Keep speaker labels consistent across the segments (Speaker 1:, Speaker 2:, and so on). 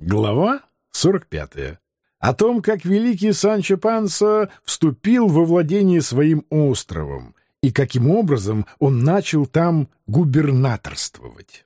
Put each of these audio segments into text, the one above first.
Speaker 1: Глава 45. О том, как великий Санчо Панса вступил во владение своим островом и каким образом он начал там губернаторствовать.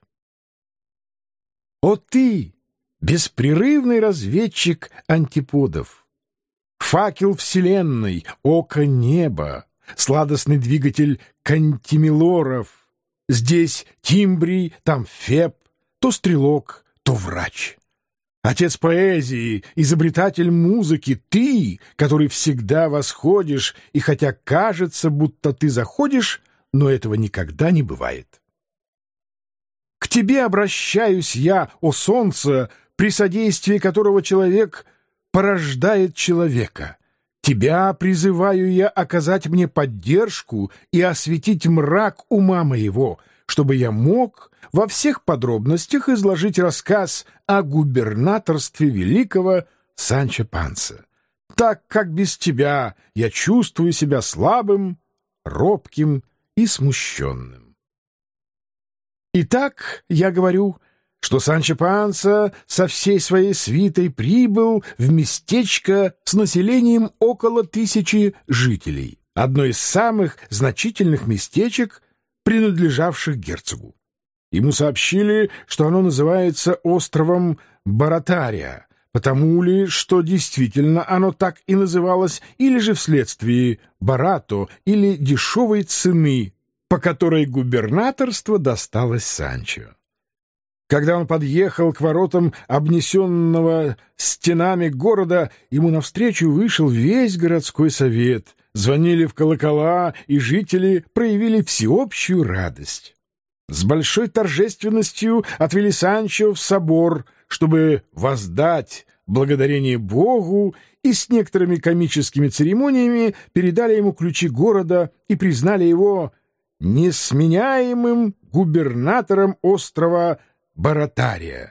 Speaker 1: О ты, беспрерывный разведчик антиподов, факел вселенной, око неба, сладостный двигатель кантимилоров, здесь Тимбрий, там Феб, то стрелок, то врач. Отец поэзии, изобретатель музыки, ты, который всегда восходишь, и хотя кажется, будто ты заходишь, но этого никогда не бывает. К тебе обращаюсь я, о солнце, при содействии которого человек порождает человека. Тебя призываю я оказать мне поддержку и осветить мрак ума моего, чтобы я мог во всех подробностях изложить рассказ о губернаторстве великого Санчо Панса, так как без тебя я чувствую себя слабым, робким и смущенным. Итак, я говорю, что Санчо Панса со всей своей свитой прибыл в местечко с населением около 1000 жителей, одно из самых значительных местечек, принадлежавших герцогу. Ему сообщили, что оно называется островом Баратария, потому ли, что действительно оно так и называлось, или же вследствие барато или дешевой цены, по которой губернаторство досталось Санчо. Когда он подъехал к воротам обнесенного стенами города, ему навстречу вышел весь городской совет, звонили в колокола, и жители проявили всеобщую радость. С большой торжественностью отвели Санчо в собор, чтобы воздать благодарение Богу, и с некоторыми комическими церемониями передали ему ключи города и признали его несменяемым губернатором острова Баратария.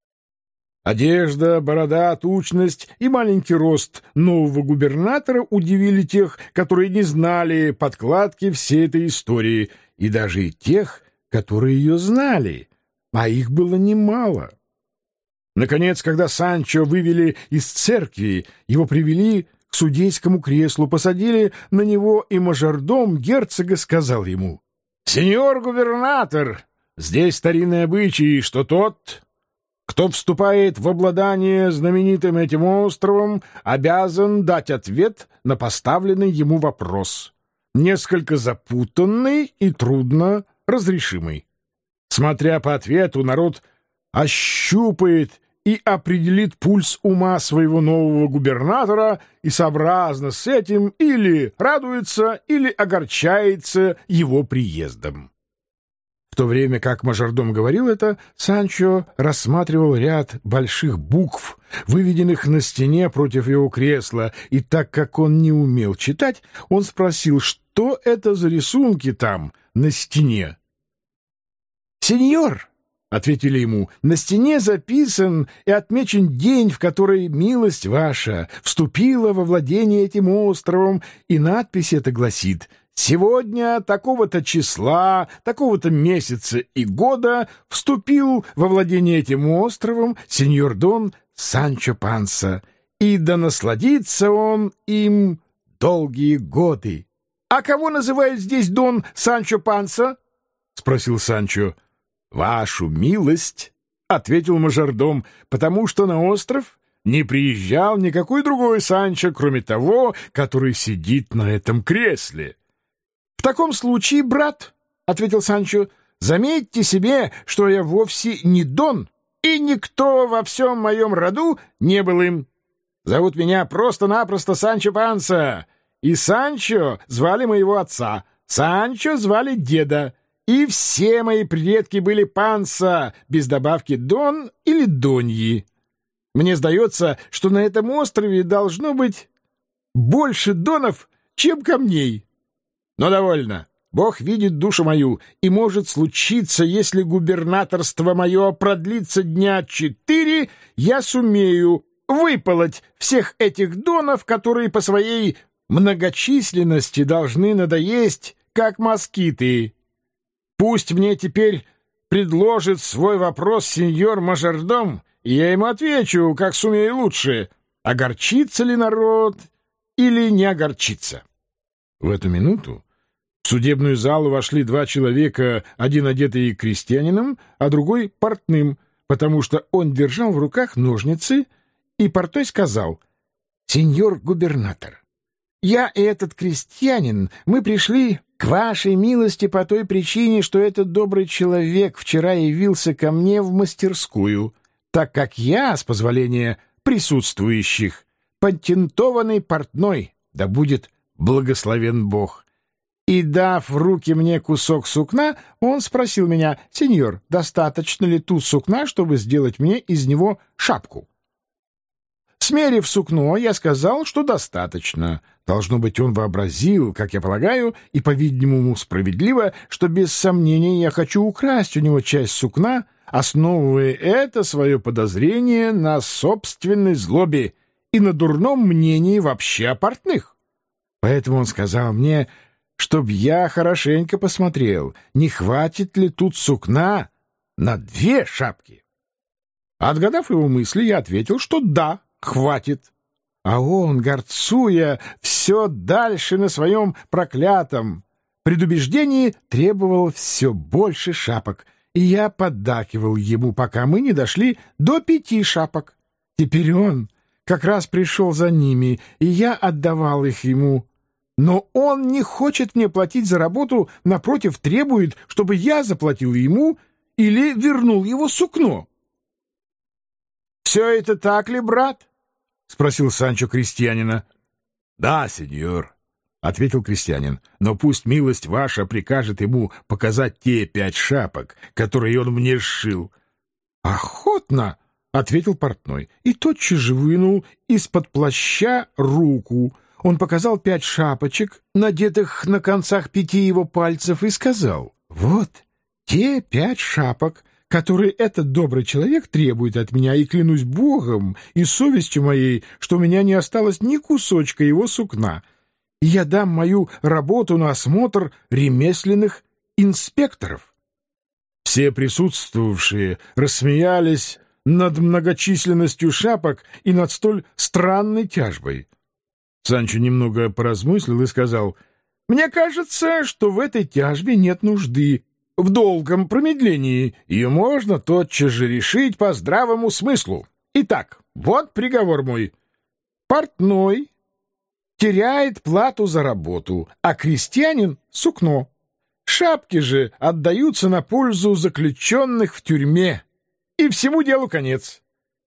Speaker 1: Одежда, борода, тучность и маленький рост нового губернатора удивили тех, которые не знали подкладки всей этой истории, и даже и тех, которые ее знали, а их было немало. Наконец, когда Санчо вывели из церкви, его привели к судейскому креслу, посадили на него, и мажордом герцога сказал ему: «Сеньор губернатор, здесь старинный обычай, что тот, кто вступает в обладание знаменитым этим островом, обязан дать ответ на поставленный ему вопрос, несколько запутанный и трудно разрешимый. Смотря по ответу, народ ощупает и определит пульс ума своего нового губернатора и сообразно с этим или радуется, или огорчается его приездом». В то время как мажордом говорил это, Санчо рассматривал ряд больших букв, выведенных на стене против его кресла, и так как он не умел читать, он спросил, что это за рисунки там на стене. «Сеньор», — ответили ему, — «на стене записан и отмечен день, в который милость ваша вступила во владение этим островом, и надпись эта гласит: сегодня такого-то числа, такого-то месяца и года вступил во владение этим островом сеньор Дон Санчо Панса, и да насладится он им долгие годы». «А кого называют здесь Дон Санчо Панса?» — спросил Санчо. «Вашу милость», — ответил мажордом, «потому что на остров не приезжал никакой другой Санчо, кроме того, который сидит на этом кресле». «В таком случае, брат, — ответил Санчо, — заметьте себе, что я вовсе не Дон, и никто во всем моем роду не был им. Зовут меня просто-напросто Санчо Панса, и Санчо звали моего отца, Санчо звали деда, и все мои предки были Панса, без добавки Дон или Доньи. Мне сдается, что на этом острове должно быть больше донов, чем камней. Но довольно. Бог видит душу мою, и может случиться, если губернаторство мое продлится дня 4, я сумею выполоть всех этих донов, которые по своей многочисленности должны надоесть, как москиты. Пусть мне теперь предложит свой вопрос сеньор мажордом, и я ему отвечу, как сумею лучше, огорчится ли народ или не огорчится». В эту минуту в судебную залу вошли два человека, один одетый крестьянином, а другой портным, потому что он держал в руках ножницы, и портой сказал: «Сеньор губернатор, я и этот крестьянин, мы пришли к вашей милости по той причине, что этот добрый человек вчера явился ко мне в мастерскую, так как я, с позволения присутствующих, патентованный портной, да будет благословен Бог. И, дав в руки мне кусок сукна, он спросил меня: «Сеньор, достаточно ли тут сукна, чтобы сделать мне из него шапку?» Смерив сукно, я сказал, что достаточно. Должно быть, он вообразил, как я полагаю, и, по-видимому, справедливо, что без сомнения я хочу украсть у него часть сукна, основывая это свое подозрение на собственной злобе и на дурном мнении вообще о портных. Поэтому он сказал мне, чтоб я хорошенько посмотрел, не хватит ли тут сукна на 2 шапки. Отгадав его мысли, я ответил, что да, хватит. А он, горцуя, все дальше на своем проклятом предубеждении, требовал все больше шапок, и я поддакивал ему, пока мы не дошли до 5 шапок. Теперь он как раз пришел за ними, и я отдавал их ему. Но он не хочет мне платить за работу, напротив, требует, чтобы я заплатил ему или вернул его сукно. — Все это так ли, брат? — спросил Санчо крестьянина. — Да, сеньор, — ответил крестьянин, — но пусть милость ваша прикажет ему показать те 5 шапок, которые он мне сшил. — Охотно, — ответил портной, и тотчас же вынул из-под плаща руку. Он показал 5 шапочек, надетых на концах 5 его пальцев, и сказал: «Вот те 5 шапок, которые этот добрый человек требует от меня, и клянусь Богом и совестью моей, что у меня не осталось ни кусочка его сукна, и я дам мою работу на осмотр ремесленных инспекторов». Все присутствовавшие рассмеялись над многочисленностью шапок и над столь странной тяжбой. Санчо немного поразмыслил и сказал: «Мне кажется, что в этой тяжбе нет нужды, в долгом промедлении. Ее можно тотчас же решить по здравому смыслу. Итак, вот приговор мой. Портной теряет плату за работу, а крестьянин — сукно. Шапки же отдаются на пользу заключенных в тюрьме, и всему делу конец».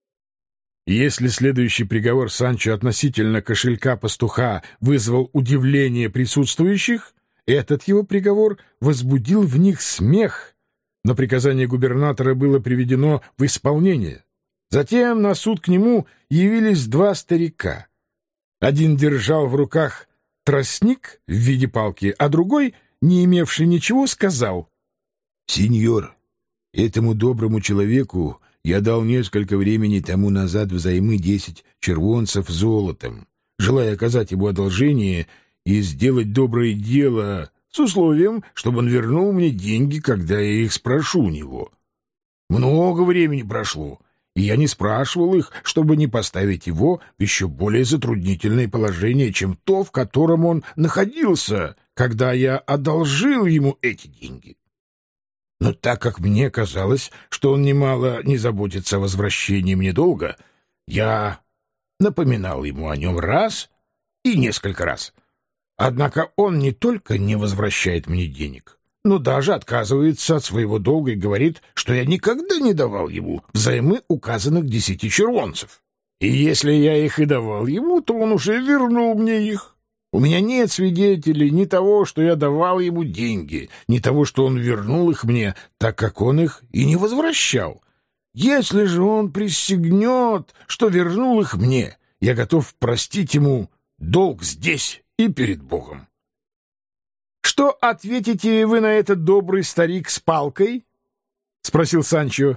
Speaker 1: Если следующий приговор Санчо относительно кошелька пастуха вызвал удивление присутствующих, этот его приговор возбудил в них смех, но приказание губернатора было приведено в исполнение. Затем на суд к нему явились 2 старика. Один держал в руках тростник в виде палки, а другой, не имевший ничего, сказал: «Сеньор, этому доброму человеку я дал несколько времени тому назад взаймы 10 червонцев золотом, желая оказать ему одолжение и сделать доброе дело с условием, чтобы он вернул мне деньги, когда я их спрошу у него. Много времени прошло, и я не спрашивал их, чтобы не поставить его в еще более затруднительное положение, чем то, в котором он находился, когда я одолжил ему эти деньги. Но так как мне казалось, что он немало не заботится о возвращении мне долга, я напоминал ему о нем раз и несколько раз. Однако он не только не возвращает мне денег, но даже отказывается от своего долга и говорит, что я никогда не давал ему взаймы указанных 10 червонцев. И если я их и давал ему, то он уже вернул мне их. У меня нет свидетелей ни того, что я давал ему деньги, ни того, что он вернул их мне, так как он их и не возвращал. Если же он присягнет, что вернул их мне, я готов простить ему долг здесь и перед Богом». «Что ответите вы на этот добрый старик с палкой?» — спросил Санчо.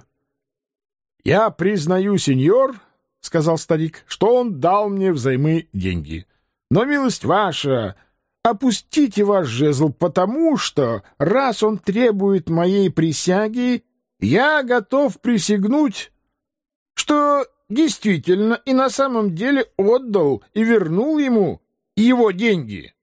Speaker 1: «Я признаю, сеньор, — сказал старик, — что он дал мне взаймы деньги. Но, милость ваша, опустите ваш жезл, потому что, раз он требует моей присяги, Я готов присягнуть, что действительно и на самом деле отдал и вернул ему его деньги.